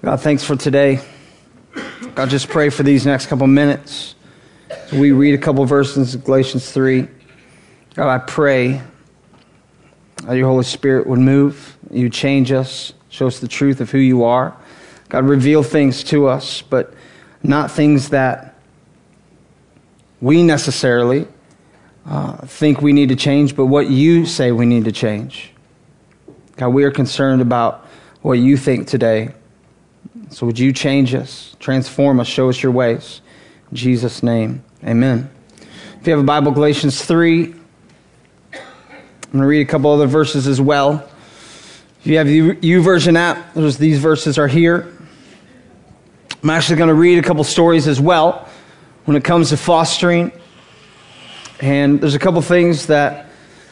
God, thanks for today. God, just pray for these next couple minutes. As we read a couple verses in Galatians 3. God, I pray that your Holy Spirit would move, you change us, show us the truth of who you are. God, reveal things to us, but not things that we necessarily think we need to change, but what you say we need to change. God, we are concerned about what you think today. So would you change us, transform us, show us your ways. In Jesus' name, amen. If you have a Bible, Galatians 3, I'm going to read a couple other verses as well. If you have the YouVersion app, these verses are here. I'm actually going to read a couple stories as well when it comes to fostering. And there's a couple things that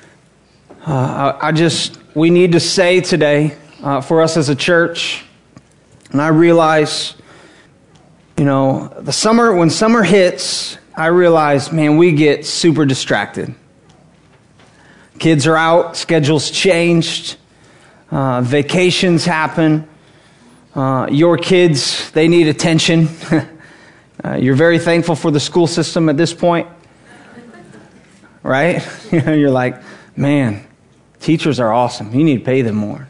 we need to say today for us as a church. And I realize, when summer hits, I realize, man, we get super distracted. Kids are out, schedules changed, vacations happen. Your kids, they need attention. You're very thankful for the school system at this point, right? You're like, man, teachers are awesome. You need to pay them more,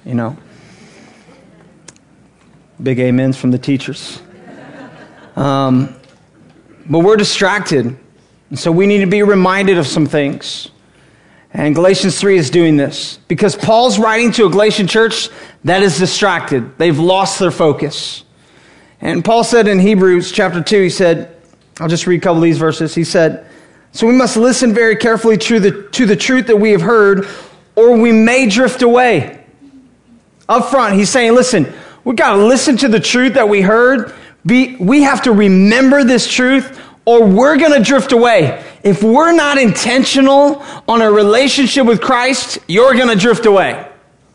Big amens from the teachers. But we're distracted. And so we need to be reminded of some things. And Galatians 3 is doing this. Because Paul's writing to a Galatian church that is distracted. They've lost their focus. And Paul said in Hebrews chapter 2, he said, I'll just read a couple of these verses. He said, so we must listen very carefully to the truth that we have heard, or we may drift away. Up front, he's saying, listen, we've got to listen to the truth that we heard. We have to remember this truth, or we're going to drift away. If we're not intentional on a relationship with Christ, you're going to drift away.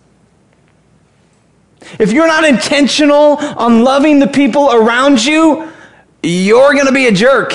If you're not intentional on loving the people around you, you're going to be a jerk.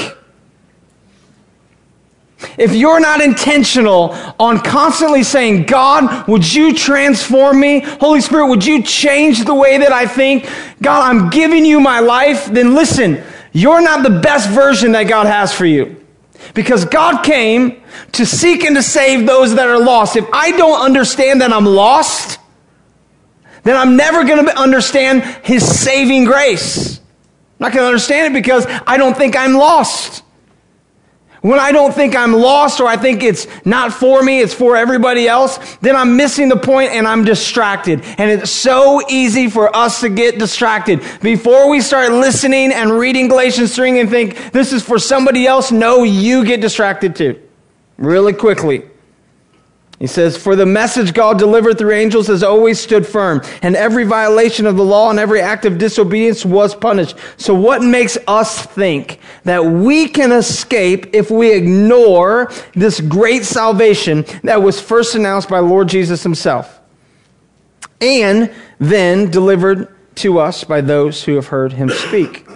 If you're not intentional on constantly saying, God, would you transform me? Holy Spirit, would you change the way that I think? God, I'm giving you my life. Then listen, you're not the best version that God has for you. Because God came to seek and to save those that are lost. If I don't understand that I'm lost, then I'm never going to understand His saving grace. I'm not going to understand it because I don't think I'm lost. When I don't think I'm lost, or I think it's not for me, it's for everybody else, then I'm missing the point and I'm distracted. And it's so easy for us to get distracted. Before we start listening and reading Galatians 3 and think, this is for somebody else, no, you get distracted too. Really quickly. He says, for the message God delivered through angels has always stood firm, and every violation of the law and every act of disobedience was punished. So what makes us think that we can escape if we ignore this great salvation that was first announced by Lord Jesus himself, and then delivered to us by those who have heard him speak?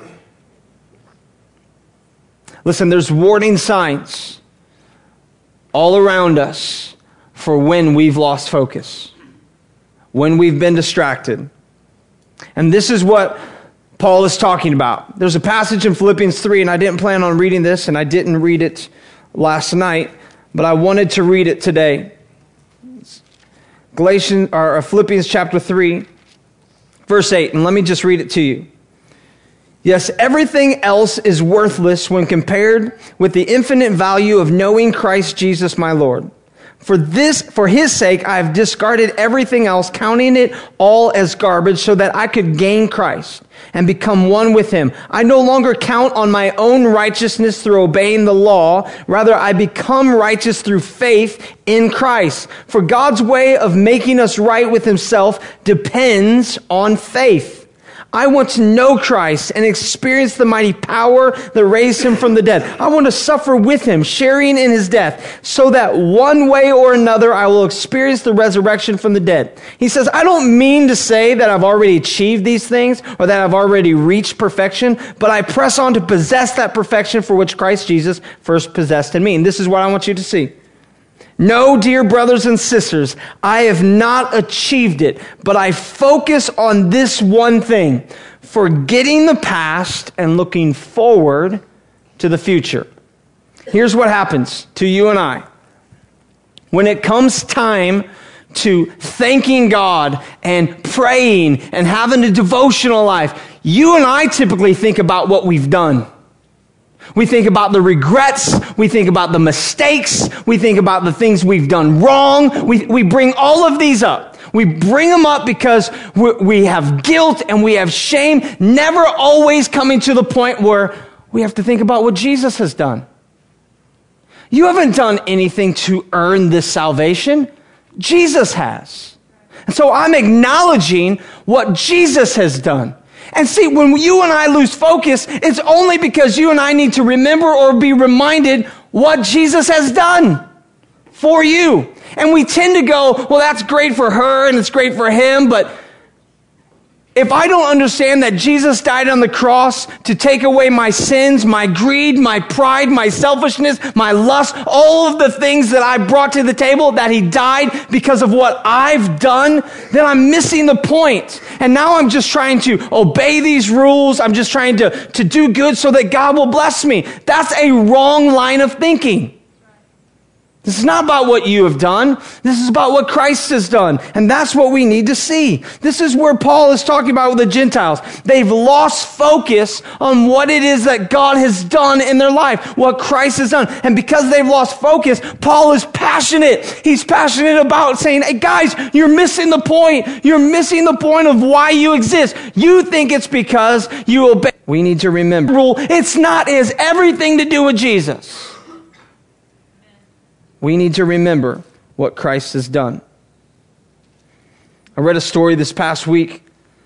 Listen, there's warning signs all around us for when we've lost focus, when we've been distracted. And this is what Paul is talking about. There's a passage in Philippians 3, and I didn't plan on reading this, and I didn't read it last night, but I wanted to read it today. Philippians chapter 3, verse 8, and let me just read it to you. Yes, everything else is worthless when compared with the infinite value of knowing Christ Jesus my Lord. For his sake, I have discarded everything else, counting it all as garbage, so that I could gain Christ and become one with him. I no longer count on my own righteousness through obeying the law. Rather, I become righteous through faith in Christ. For God's way of making us right with himself depends on faith. I want to know Christ and experience the mighty power that raised him from the dead. I want to suffer with him, sharing in his death, so that one way or another I will experience the resurrection from the dead. He says, I don't mean to say that I've already achieved these things or that I've already reached perfection, but I press on to possess that perfection for which Christ Jesus first possessed in me. And this is what I want you to see. No, dear brothers and sisters, I have not achieved it, but I focus on this one thing, forgetting the past and looking forward to the future. Here's what happens to you and I. When it comes time to thanking God and praying and having a devotional life, you and I typically think about what we've done. We think about the regrets. We think about the mistakes. We think about the things we've done wrong. We bring all of these up. We bring them up because we have guilt and we have shame, never always coming to the point where we have to think about what Jesus has done. You haven't done anything to earn this salvation. Jesus has. And so I'm acknowledging what Jesus has done. And see, when you and I lose focus, it's only because you and I need to remember or be reminded what Jesus has done for you. And we tend to go, well, that's great for her and it's great for him, but if I don't understand that Jesus died on the cross to take away my sins, my greed, my pride, my selfishness, my lust, all of the things that I brought to the table, that he died because of what I've done, then I'm missing the point. And now I'm just trying to obey these rules. I'm just trying to do good so that God will bless me. That's a wrong line of thinking. This is not about what you have done. This is about what Christ has done. And that's what we need to see. This is where Paul is talking about with the Gentiles. They've lost focus on what it is that God has done in their life, what Christ has done. And because they've lost focus, Paul is passionate. He's passionate about saying, hey guys, you're missing the point. You're missing the point of why you exist. You think it's because you obey. We need to remember, it's not, it has everything to do with Jesus. We need to remember what Christ has done. I read a story this past week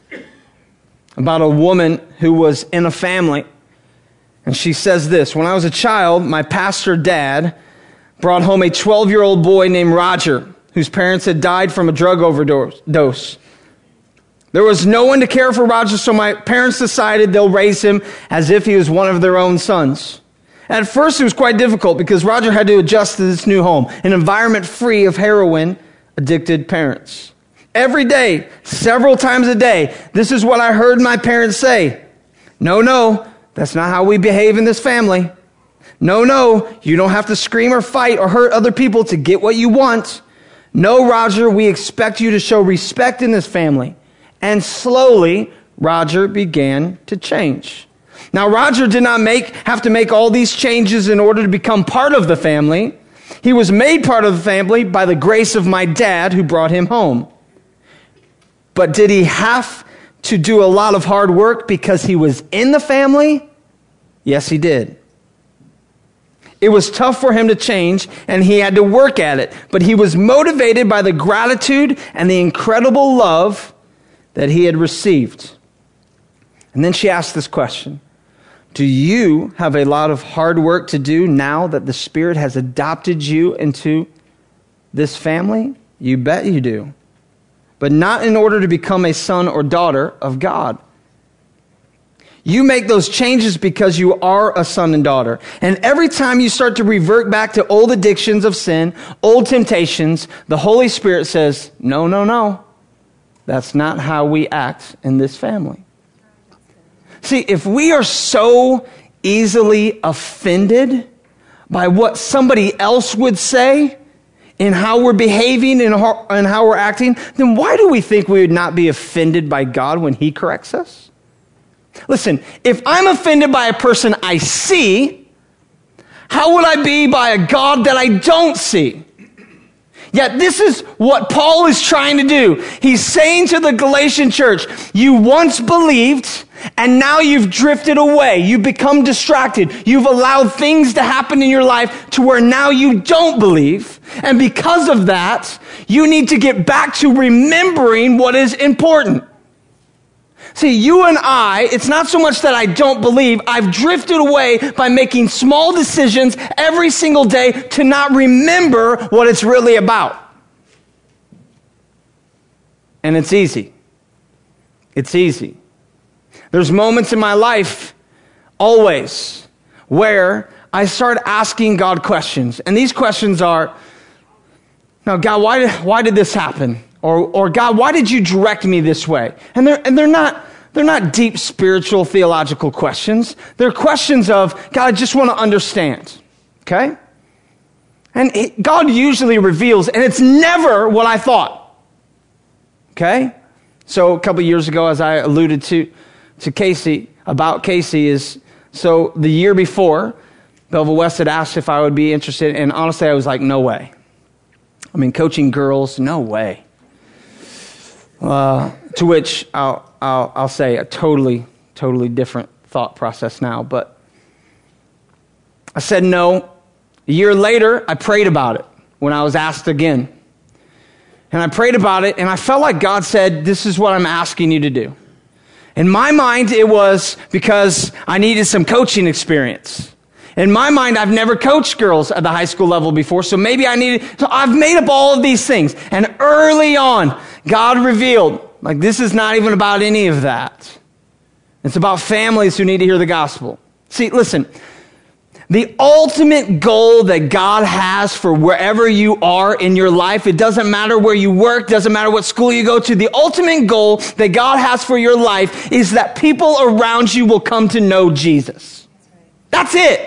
about a woman who was in a family. And she says this: when I was a child, my pastor dad brought home a 12-year-old boy named Roger, whose parents had died from a drug overdose. There was no one to care for Roger, so my parents decided they'll raise him as if he was one of their own sons. At first, it was quite difficult because Roger had to adjust to this new home, an environment free of heroin-addicted parents. Every day, several times a day, this is what I heard my parents say. No, that's not how we behave in this family. No, you don't have to scream or fight or hurt other people to get what you want. No, Roger, we expect you to show respect in this family. And slowly, Roger began to change. Now, Roger did not have to make all these changes in order to become part of the family. He was made part of the family by the grace of my dad who brought him home. But did he have to do a lot of hard work because he was in the family? Yes, he did. It was tough for him to change, and he had to work at it. But he was motivated by the gratitude and the incredible love that he had received. And then she asked this question: do you have a lot of hard work to do now that the Spirit has adopted you into this family? You bet you do. But not in order to become a son or daughter of God. You make those changes because you are a son and daughter. And every time you start to revert back to old addictions of sin, old temptations, the Holy Spirit says, no. That's not how we act in this family. See, if we are so easily offended by what somebody else would say in how we're behaving and how we're acting, then why do we think we would not be offended by God when He corrects us? Listen, if I'm offended by a person I see, how would I be by a God that I don't see? Yet this is what Paul is trying to do. He's saying to the Galatian church, you once believed, and now you've drifted away. You've become distracted. You've allowed things to happen in your life to where now you don't believe. And because of that, you need to get back to remembering what is important. See, you and I, it's not so much that I don't believe. I've drifted away by making small decisions every single day to not remember what it's really about. And it's easy. It's easy. There's moments in my life, always, where I start asking God questions. And these questions are, now, God, why did this happen? Or God, why did you direct me this way? And they're not They're not deep spiritual, theological questions. They're questions of, God, I just want to understand, okay? And God usually reveals, and it's never what I thought, okay? So a couple years ago, as I alluded to Casey, about Casey is, so the year before, Belleville West had asked if I would be interested, and honestly, I was like, no way. I mean, coaching girls, no way. To which I'll say a totally different thought process now. But I said no. A year later, I prayed about it when I was asked again. And I prayed about it, and I felt like God said, this is what I'm asking you to do. In my mind, it was because I needed some coaching experience. In my mind, I've never coached girls at the high school level before, so maybe so I've made up all of these things. And early on, God revealed, like, this is not even about any of that. It's about families who need to hear the gospel. See, listen, the ultimate goal that God has for wherever you are in your life, it doesn't matter where you work, doesn't matter what school you go to, the ultimate goal that God has for your life is that people around you will come to know Jesus. That's it.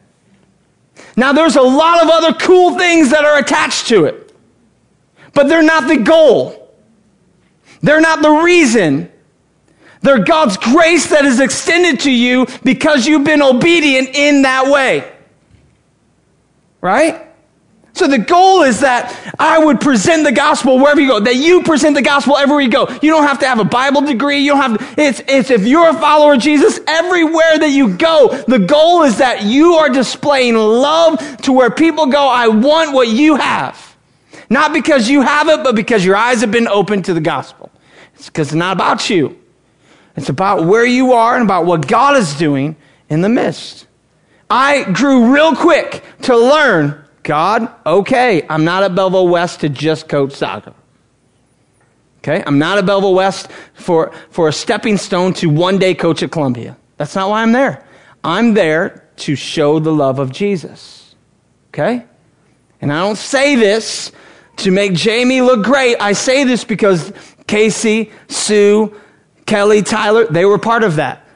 Now, there's a lot of other cool things that are attached to it, but they're not the goal. They're not the reason. They're God's grace that is extended to you because you've been obedient in that way. Right? So the goal is that I would present the gospel wherever you go, that you present the gospel everywhere you go. You don't have to have a Bible degree. You don't have to, it's if you're a follower of Jesus, everywhere that you go, the goal is that you are displaying love to where people go, I want what you have. Not because you have it, but because your eyes have been opened to the gospel. It's because it's not about you. It's about where you are and about what God is doing in the midst. I grew real quick to learn, God, okay, I'm not at Belleville West to just coach soccer. Okay, I'm not at Belleville West for a stepping stone to one day coach at Columbia. That's not why I'm there. I'm there to show the love of Jesus. Okay? And I don't say this to make Jamie look great. I say this because Casey, Sue, Kelly, Tyler, they were part of that.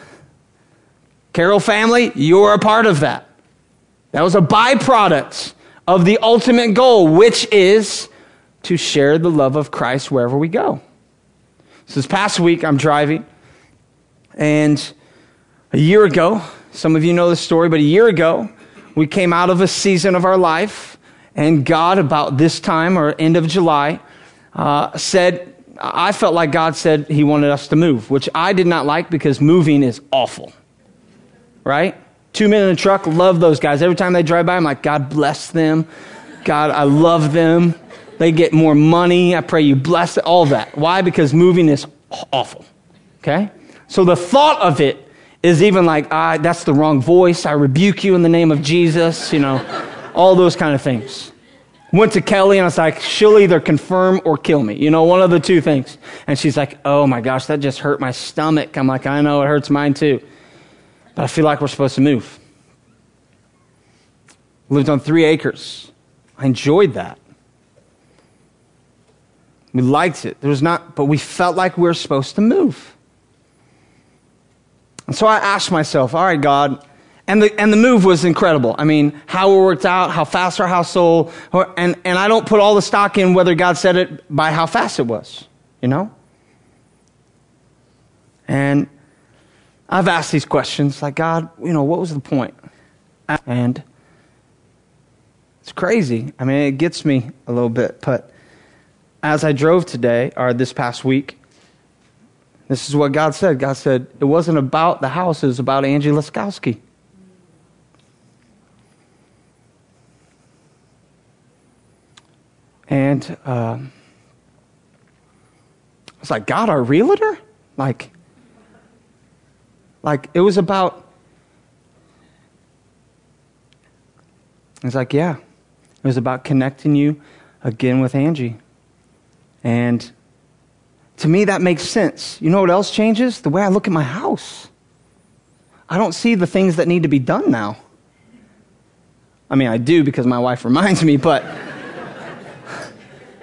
Carroll family, you're a part of that. That was a byproduct of the ultimate goal, which is to share the love of Christ wherever we go. So this past week, I'm driving, and a year ago, some of you know the story, but a year ago, we came out of a season of our life, and God, about this time, or end of July, said, I felt like God said he wanted us to move, which I did not like because moving is awful, right? 2 men in a truck, love those guys. Every time they drive by, I'm like, God bless them. God, I love them. They get more money. I pray you bless it, all that. Why? Because moving is awful, okay? So the thought of it is even like, that's the wrong voice. I rebuke you in the name of Jesus, all those kind of things. Went to Kelly, and I was like, she'll either confirm or kill me, one of the two things. And she's like, oh my gosh, that just hurt my stomach. I'm like, I know, it hurts mine too. But I feel like we're supposed to move. Lived on 3 acres. I enjoyed that. We liked it. But we felt like we were supposed to move. And so I asked myself, all right, God, and the move was incredible. I mean, how it worked out, how fast our house sold, and I don't put all the stock in whether God said it by how fast it was, And I've asked these questions like, God, what was the point? And it's crazy. I mean, it gets me a little bit. But as I drove this past week, this is what God said. God said, it wasn't about the house. It was about Angie Laskowski. And I was like, God, our realtor? Like it was about, it's like, yeah, it was about connecting you again with Angie. And to me, that makes sense. You know what else changes? The way I look at my house. I don't see the things that need to be done now. I mean, I do because my wife reminds me, but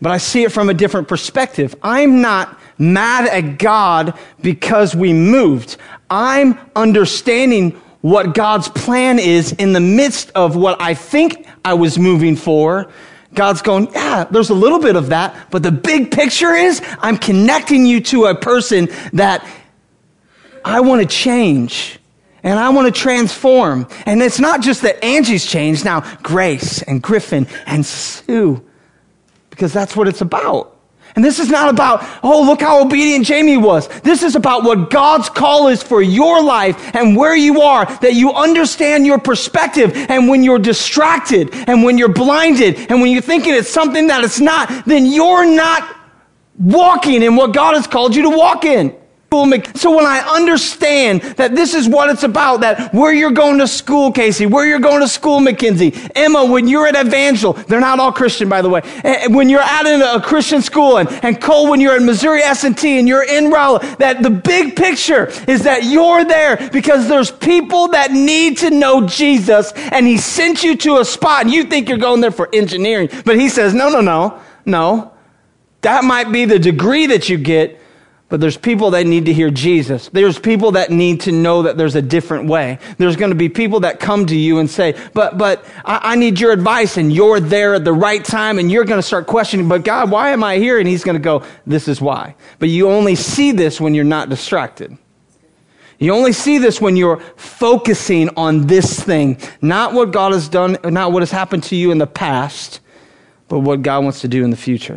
but I see it from a different perspective. I'm not mad at God because we moved. I'm understanding what God's plan is in the midst of what I think I was moving for. God's going, yeah, there's a little bit of that, but the big picture is I'm connecting you to a person that I want to change and I want to transform. And it's not just that Angie's changed, now Grace and Griffin and Sue, because that's what it's about. And this is not about, oh, look how obedient Jamie was. This is about what God's call is for your life and where you are, that you understand your perspective. And when you're distracted and when you're blinded and when you're thinking it's something that it's not, then you're not walking in what God has called you to walk in. So when I understand that this is what it's about, that where you're going to school, Casey, where you're going to school, Mackenzie, Emma, when you're at Evangel, they're not all Christian, by the way, when you're at a Christian school, and Cole, when you're at Missouri S&T and you're in Raleigh, that the big picture is that you're there because there's people that need to know Jesus, and he sent you to a spot, and you think you're going there for engineering, but he says, no. That might be the degree that you get, but there's people that need to hear Jesus. There's people that need to know that there's a different way. There's going to be people that come to you and say, but I need your advice, and you're there at the right time, and you're going to start questioning, but God, why am I here? And he's going to go, this is why. But you only see this when you're not distracted. You only see this when you're focusing on this thing, not what God has done, not what has happened to you in the past, but what God wants to do in the future.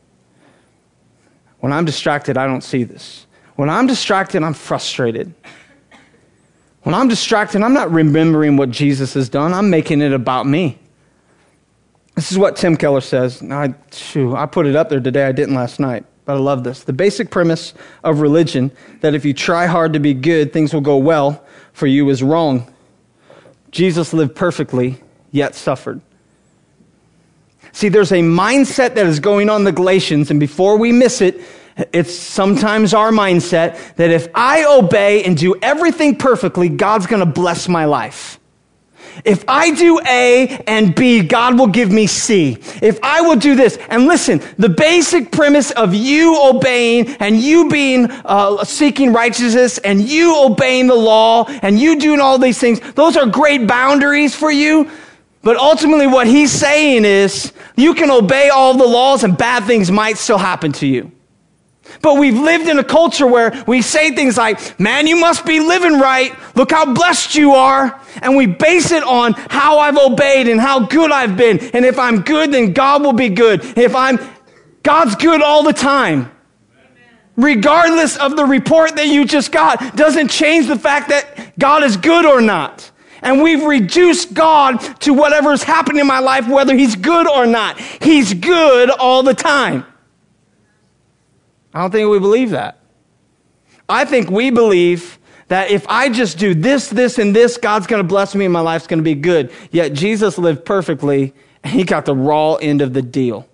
When I'm distracted, I don't see this. When I'm distracted, I'm frustrated. When I'm distracted, I'm not remembering what Jesus has done. I'm making it about me. This is what Tim Keller says. I put it up there today. I didn't last night, but I love this. The basic premise of religion, that if you try hard to be good, things will go well for you, is wrong. Jesus lived perfectly, yet suffered. See, there's a mindset that is going on in the Galatians, and before we miss it, it's sometimes our mindset that if I obey and do everything perfectly, God's going to bless my life. If I do A and B, God will give me C. If I will do this, and listen, the basic premise of you obeying and you being seeking righteousness and you obeying the law and you doing all these things, those are great boundaries for you. But ultimately what he's saying is you can obey all the laws and bad things might still happen to you. But we've lived in a culture where we say things like, man, you must be living right. Look how blessed you are. And we base it on how I've obeyed and how good I've been. And if I'm good, then God will be good. God's good all the time. Regardless of the report that you just got, doesn't change the fact that God is good or not. And we've reduced God to whatever's happening in my life, whether he's good or not. He's good all the time. I don't think we believe that. I think we believe that if I just do this, and this, God's going to bless me and my life's going to be good. Yet Jesus lived perfectly, and he got the raw end of the deal.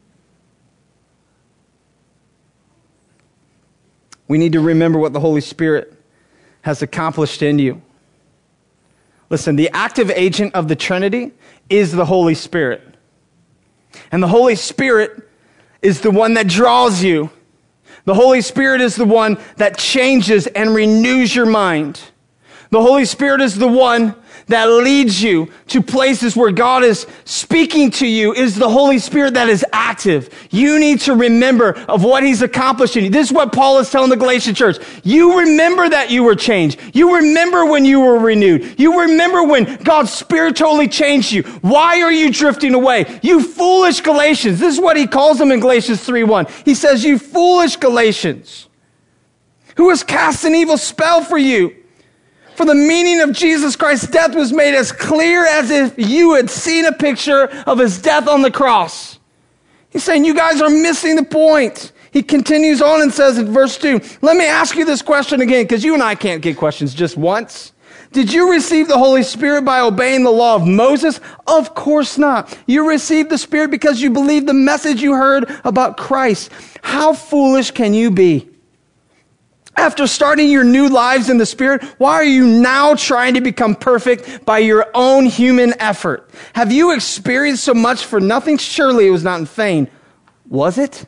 We need to remember what the Holy Spirit has accomplished in you. Listen, the active agent of the Trinity is the Holy Spirit. And the Holy Spirit is the one that draws you. The Holy Spirit is the one that changes and renews your mind. The Holy Spirit is the one that leads you to places where God is speaking to you. It is the Holy Spirit that is active. You need to remember of what he's accomplished in you. This is what Paul is telling the Galatian church. You remember that you were changed. You remember when you were renewed. You remember when God spiritually changed you. Why are you drifting away? You foolish Galatians. This is what he calls them in Galatians 3:1. He says, you foolish Galatians, who has cast an evil spell for you? For the meaning of Jesus Christ's death was made as clear as if you had seen a picture of his death on the cross. He's saying you guys are missing the point. He continues on and says in verse 2, let me ask you this question again, because you and I can't get questions just once. Did you receive the Holy Spirit by obeying the law of Moses? Of course not. You received the Spirit because you believed the message you heard about Christ. How foolish can you be? After starting your new lives in the Spirit, why are you now trying to become perfect by your own human effort? Have you experienced so much for nothing? Surely it was not in vain. Was it?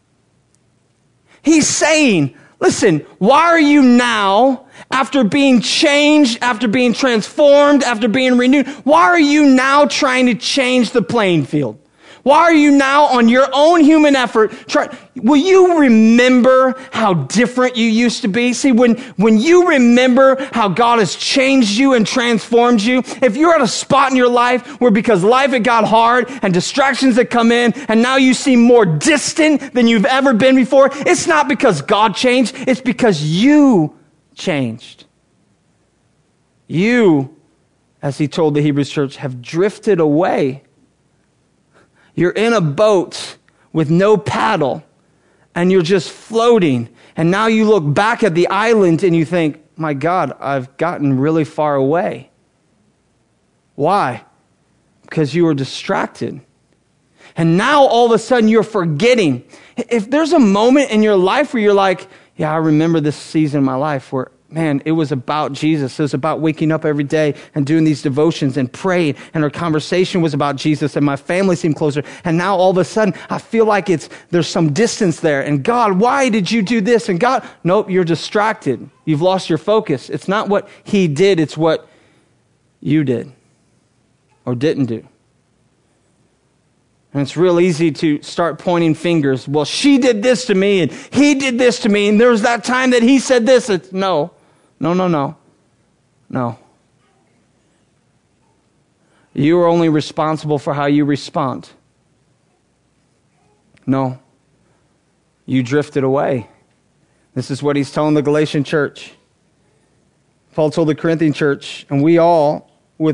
He's saying, listen, why are you now, after being changed, after being transformed, after being renewed, why are you now trying to change the playing field? Why are you now on your own human effort will you remember how different you used to be? See, when you remember how God has changed you and transformed you, if you're at a spot in your life where because life had got hard and distractions had come in and now you seem more distant than you've ever been before, it's not because God changed, it's because you changed. You, as he told the Hebrews church, have drifted away. You're in a boat with no paddle, and you're just floating. And now you look back at the island and you think, my God, I've gotten really far away. Why? Because you were distracted. And now all of a sudden you're forgetting. If there's a moment in your life where you're like, yeah, I remember this season of my life where, man, it was about Jesus. It was about waking up every day and doing these devotions and praying. And our conversation was about Jesus and my family seemed closer. And now all of a sudden, I feel like there's some distance there. And God, why did you do this? And God, nope, you're distracted. You've lost your focus. It's not what he did. It's what you did or didn't do. And it's real easy to start pointing fingers. Well, she did this to me and he did this to me. And there was that time that he said this. It's no. You are only responsible for how you respond. No. You drifted away. This is what he's telling the Galatian church. Paul told the Corinthian church, and we all,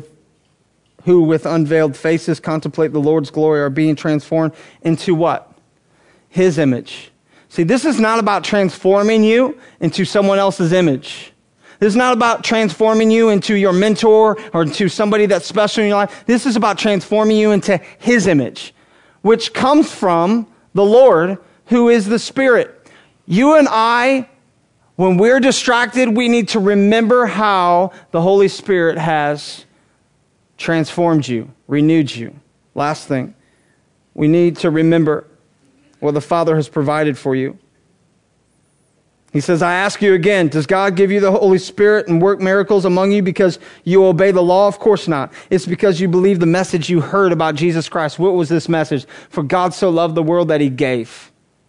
who with unveiled faces contemplate the Lord's glory, are being transformed into what? His image. See, this is not about transforming you into someone else's image. This is not about transforming you into your mentor or into somebody that's special in your life. This is about transforming you into his image, which comes from the Lord, who is the Spirit. You and I, when we're distracted, we need to remember how the Holy Spirit has transformed you, renewed you. Last thing, we need to remember what the Father has provided for you. He says, I ask you again, does God give you the Holy Spirit and work miracles among you because you obey the law? Of course not. It's because you believe the message you heard about Jesus Christ. What was this message? For God so loved the world that he gave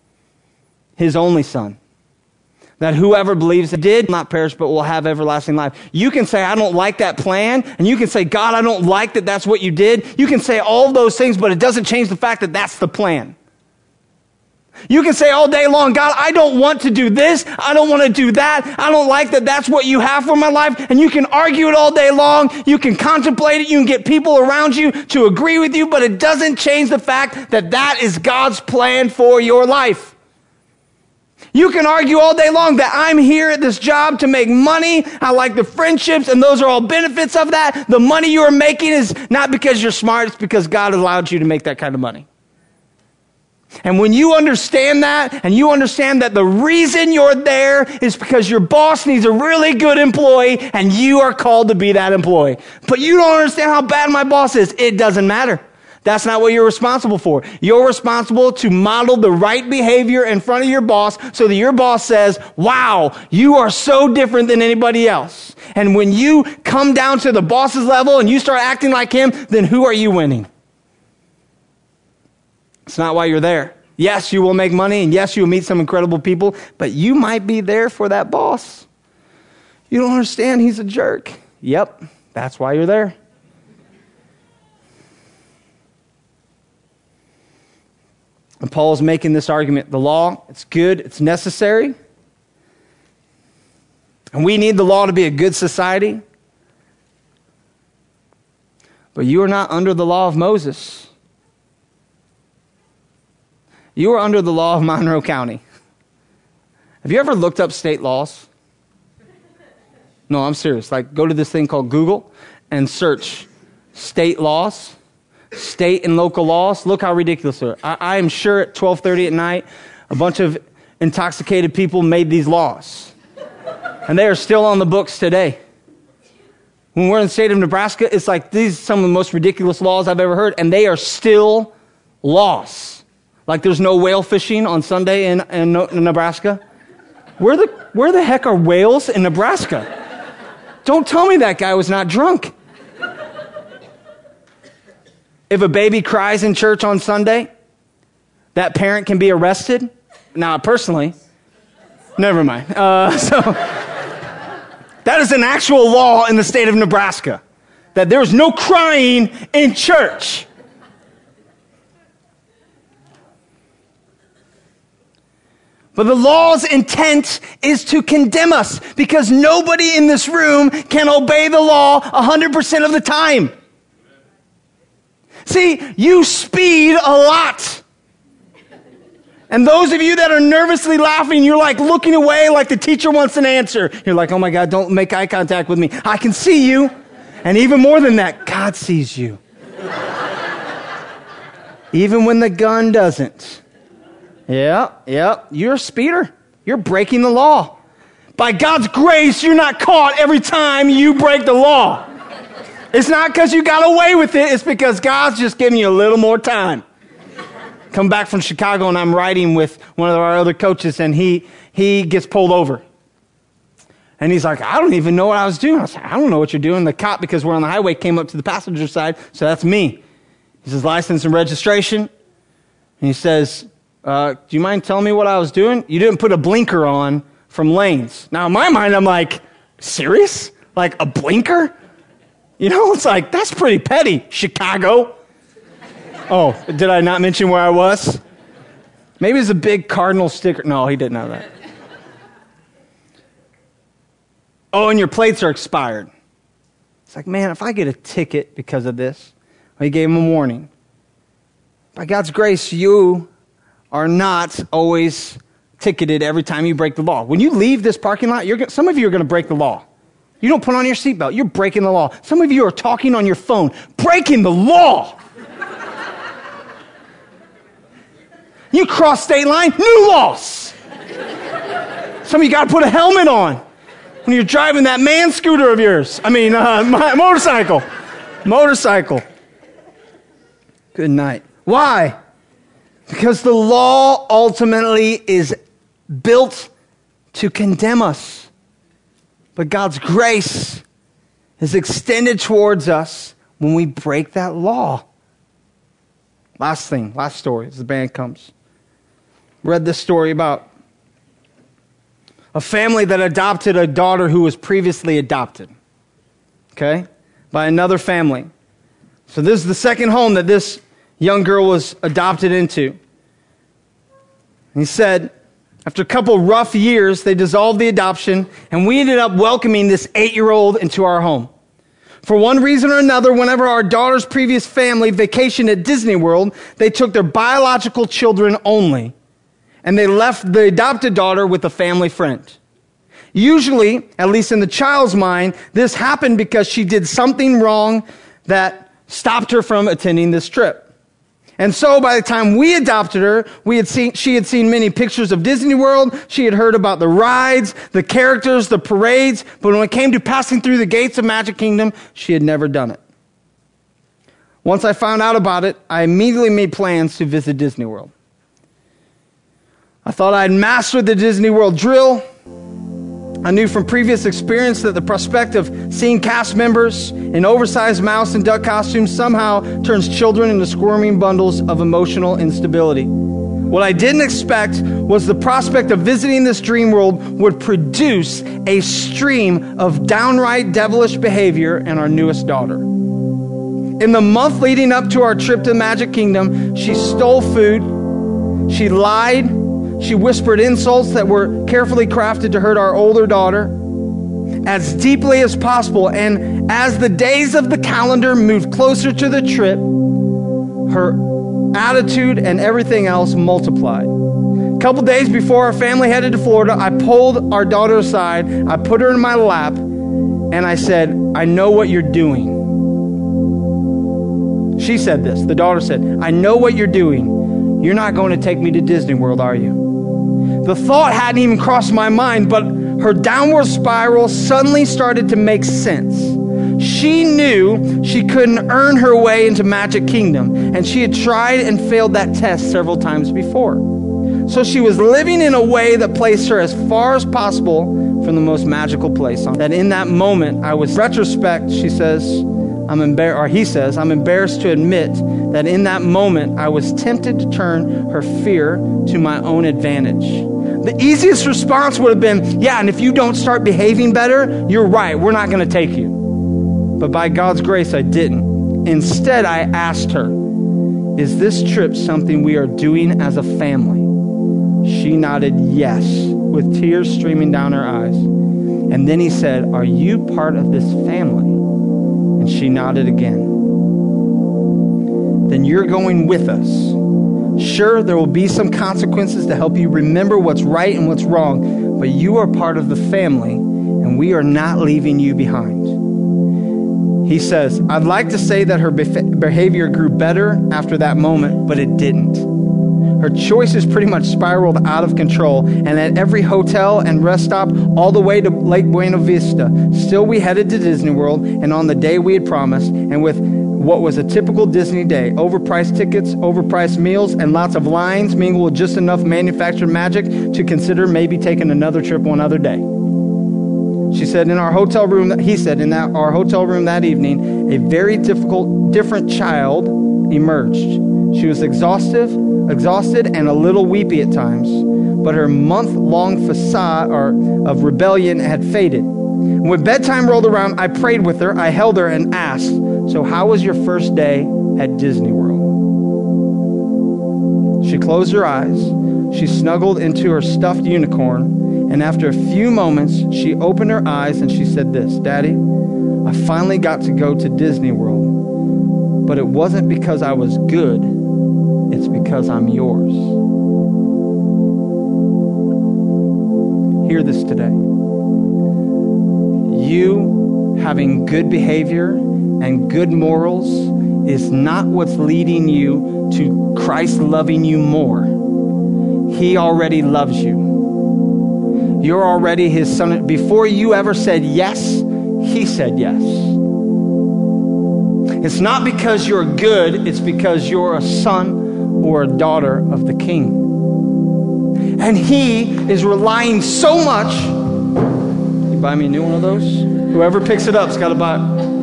his only Son, that whoever believes it did not perish but will have everlasting life. You can say, I don't like that plan, and you can say, God, I don't like that that's what you did. You can say all those things, but it doesn't change the fact that that's the plan. You can say all day long, God, I don't want to do this. I don't want to do that. I don't like that that's what you have for my life. And you can argue it all day long. You can contemplate it. You can get people around you to agree with you, but it doesn't change the fact that that is God's plan for your life. You can argue all day long that I'm here at this job to make money. I like the friendships, and those are all benefits of that. The money you are making is not because you're smart. It's because God allowed you to make that kind of money. And when you understand that, and you understand that the reason you're there is because your boss needs a really good employee, and you are called to be that employee. But you don't understand how bad my boss is. It doesn't matter. That's not what you're responsible for. You're responsible to model the right behavior in front of your boss so that your boss says, wow, you are so different than anybody else. And when you come down to the boss's level and you start acting like him, then who are you winning? It's not why you're there. Yes, you will make money, and yes, you'll meet some incredible people, but you might be there for that boss. You don't understand, he's a jerk. Yep, that's why you're there. And Paul is making this argument. The law, it's good, it's necessary. And we need the law to be a good society. But you are not under the law of Moses. You are under the law of Monroe County. Have you ever looked up state laws? No, I'm serious. Like, go to this thing called Google and search state laws, state and local laws. Look how ridiculous they are. I am sure at 12:30 at night, a bunch of intoxicated people made these laws. And they are still on the books today. When we're in the state of Nebraska, it's like these are some of the most ridiculous laws I've ever heard, and they are still laws. Like there's no whale fishing on Sunday in Nebraska? Where the heck are whales in Nebraska? Don't tell me that guy was not drunk. If a baby cries in church on Sunday, that parent can be arrested. Now, personally, never mind. So that is an actual law in the state of Nebraska, that there's no crying in church. But the law's intent is to condemn us because nobody in this room can obey the law 100% of the time. See, you speed a lot. And those of you that are nervously laughing, you're like looking away like the teacher wants an answer. You're like, oh my God, don't make eye contact with me. I can see you. And even more than that, God sees you. Even when the gun doesn't. Yeah, you're a speeder. You're breaking the law. By God's grace, you're not caught every time you break the law. It's not because you got away with it. It's because God's just giving you a little more time. Come back from Chicago, and I'm riding with one of our other coaches, and he gets pulled over. And he's like, I don't even know what I was doing. I said, I don't know what you're doing. The cop, because we're on the highway, came up to the passenger side, so that's me. He says, license and registration. And he says, do you mind telling me what I was doing? You didn't put a blinker on from lanes. Now, in my mind, I'm like, serious? Like a blinker? You know, it's like, that's pretty petty, Chicago. Oh, did I not mention where I was? Maybe it's a big cardinal sticker. No, he didn't know that. Oh, and your plates are expired. It's like, man, if I get a ticket because of this, well, he gave him a warning. By God's grace, you are not always ticketed every time you break the law. When you leave this parking lot, some of you are going to break the law. You don't put on your seatbelt. You're breaking the law. Some of you are talking on your phone, breaking the law. You cross state line, new laws. Some of you got to put a helmet on when you're driving that man scooter of yours. Motorcycle. Motorcycle. Good night. Why? Because the law ultimately is built to condemn us. But God's grace is extended towards us when we break that law. Last story as the band comes. Read this story about a family that adopted a daughter who was previously adopted. Okay? By another family. So this is the second home that this young girl was adopted into. And he said, after a couple rough years, they dissolved the adoption, and we ended up welcoming this 8-year-old into our home. For one reason or another, whenever our daughter's previous family vacationed at Disney World, they took their biological children only, and they left the adopted daughter with a family friend. Usually, at least in the child's mind, this happened because she did something wrong that stopped her from attending this trip. And so by the time we adopted her, she had seen many pictures of Disney World. She had heard about the rides, the characters, the parades. But when it came to passing through the gates of Magic Kingdom, she had never done it. Once I found out about it, I immediately made plans to visit Disney World. I thought I'd mastered the Disney World drill. I knew from previous experience that the prospect of seeing cast members in oversized mouse and duck costumes somehow turns children into squirming bundles of emotional instability. What I didn't expect was the prospect of visiting this dream world would produce a stream of downright devilish behavior in our newest daughter. In the month leading up to our trip to Magic Kingdom, she stole food, she lied, she whispered insults that were carefully crafted to hurt our older daughter as deeply as possible. And as the days of the calendar moved closer to the trip, her attitude and everything else multiplied. A couple days before our family headed to Florida, I pulled our daughter aside, I put her in my lap, and I said, I know what you're doing. She said this, the daughter said, I know what you're doing. You're not going to take me to Disney World, are you? The thought hadn't even crossed my mind, but her downward spiral suddenly started to make sense. She knew she couldn't earn her way into Magic Kingdom, and she had tried and failed that test several times before. So she was living in a way that placed her as far as possible from the most magical place. That in that moment, retrospect, she says, he says, I'm embarrassed to admit that in that moment, I was tempted to turn her fear to my own advantage. The easiest response would have been, yeah, and if you don't start behaving better, you're right, we're not going to take you. But by God's grace, I didn't. Instead, I asked her, is this trip something we are doing as a family? She nodded yes, with tears streaming down her eyes. And then he said, are you part of this family? And she nodded again. Then you're going with us. Sure, there will be some consequences to help you remember what's right and what's wrong, but you are part of the family, and we are not leaving you behind. He says, I'd like to say that her behavior grew better after that moment, but it didn't. Her choices pretty much spiraled out of control, and at every hotel and rest stop all the way to Lake Buena Vista, still we headed to Disney World, and on the day we had promised, and with what was a typical Disney day, overpriced tickets, overpriced meals, and lots of lines mingled with just enough manufactured magic to consider maybe taking another trip one other day. She said our hotel room that evening, a very different child emerged. She was exhausted and a little weepy at times, but her month-long facade of rebellion had faded. When bedtime rolled around, I prayed with her, I held her and asked, so how was your first day at Disney World? She closed her eyes, she snuggled into her stuffed unicorn, and after a few moments, she opened her eyes and she said this, Daddy, I finally got to go to Disney World, but it wasn't because I was good, it's because I'm yours. Hear this today. You having good behavior and good morals is not what's leading you to Christ loving you more. He already loves you. You're already his son. Before you ever said yes, he said yes. It's not because you're good, it's because you're a son or a daughter of the King. And he is relying so much. You buy me a new one of those? Whoever picks it up's got to buy it.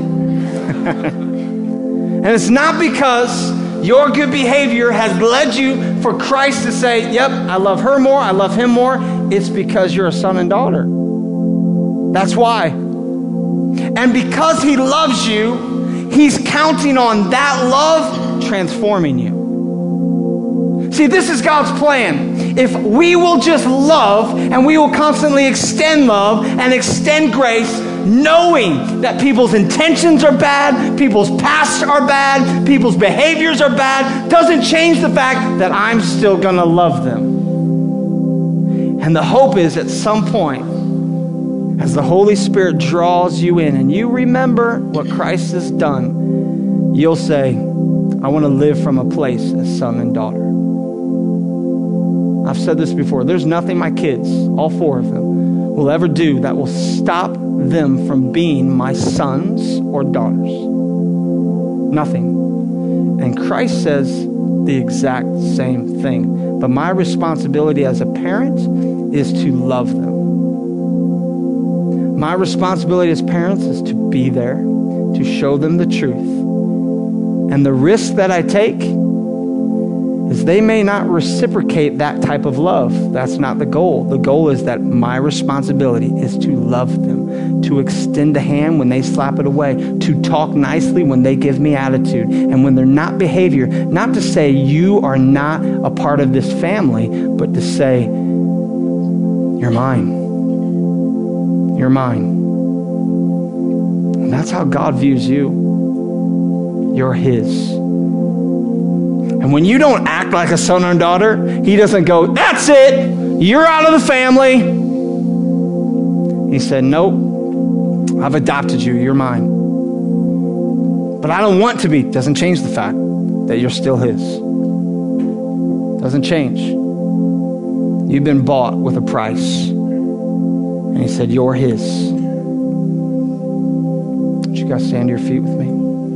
And it's not because your good behavior has led you for Christ to say, yep, I love her more, I love him more. It's because you're a son and daughter. That's why. And because he loves you, he's counting on that love transforming you. See, this is God's plan. If we will just love and we will constantly extend love and extend grace, knowing that people's intentions are bad, people's pasts are bad, people's behaviors are bad, doesn't change the fact that I'm still going to love them. And the hope is at some point, as the Holy Spirit draws you in and you remember what Christ has done, you'll say, I want to live from a place as son and daughter. I've said this before. There's nothing my kids, all four of them, will ever do that will stop them from being my sons or daughters. Nothing. And Christ says the exact same thing. But my responsibility as a parent is to love them. My responsibility as parents is to be there, to show them the truth. And the risk that I take is they may not reciprocate that type of love. That's not the goal. The goal is that my responsibility is to love them, to extend a hand when they slap it away, to talk nicely when they give me attitude, and when they're not behavior, not to say you are not a part of this family, but to say, you're mine. You're mine. And that's how God views you. You're his. And when you don't act like a son or daughter, he doesn't go, that's it, you're out of the family. He said, nope, I've adopted you, you're mine. But I don't want to be. Doesn't change the fact that you're still his. Doesn't change. You've been bought with a price. And he said, you're his. Would you You guys stand to your feet with me.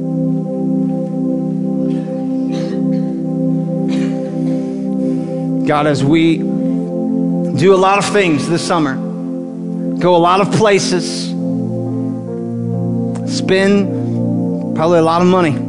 God, as we do a lot of things this summer, go a lot of places, spend probably a lot of money,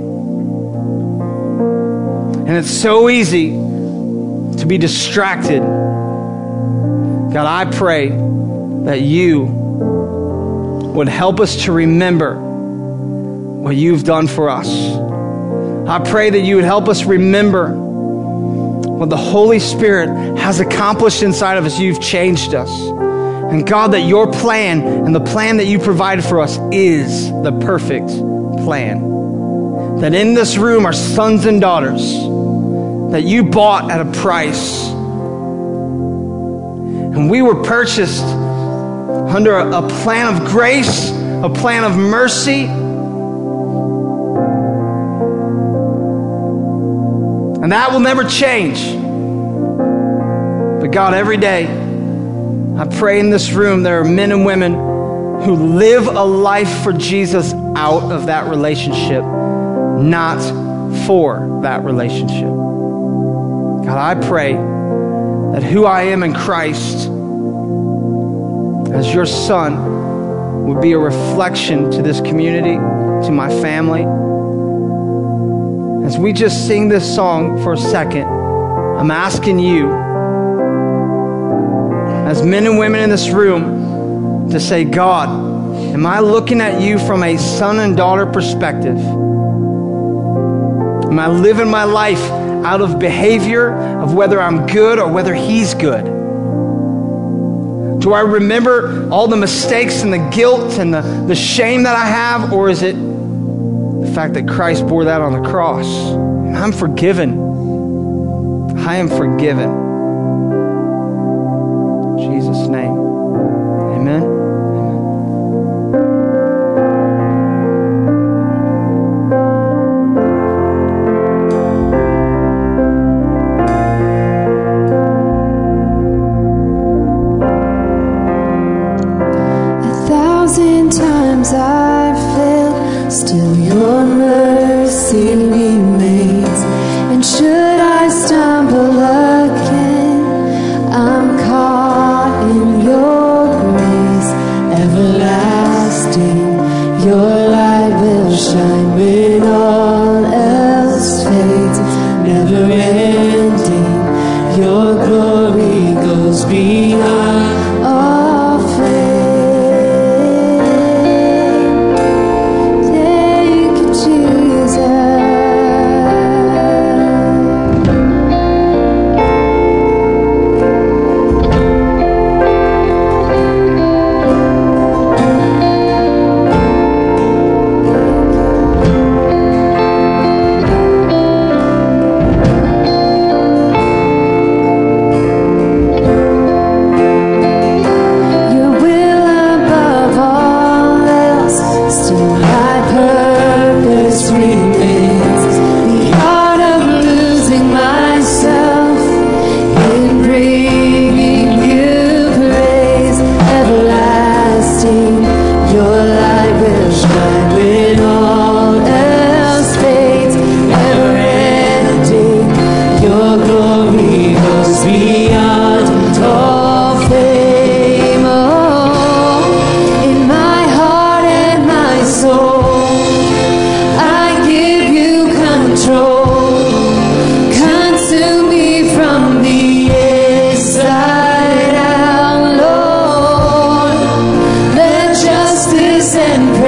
and it's so easy to be distracted. God, I pray that you would help us to remember what you've done for us. I pray that you would help us remember what the Holy Spirit has accomplished inside of us. You've changed us. And God, that your plan and the plan that you provided for us is the perfect plan. That in this room are sons and daughters that you bought at a price. And we were purchased under a plan of grace, a plan of mercy. And that will never change. But God, every day, I pray in this room there are men and women who live a life for Jesus out of that relationship, not for that relationship. God, I pray that who I am in Christ as your son would be a reflection to this community, to my family. As we just sing this song for a second, I'm asking you, as men and women in this room, to say, God, am I looking at you from a son and daughter perspective? Am I living my life out of behavior of whether I'm good or whether he's good? Do I remember all the mistakes and the guilt and the shame that I have, or is it the fact that Christ bore that on the cross? And I'm forgiven. I am forgiven. In Jesus' name. Amen. Times I've failed, still your mercy remains. And should I stumble again, I'm caught in your grace. Everlasting, your light will shine when all else fades. Never ending, your glory goes beyond all fame. And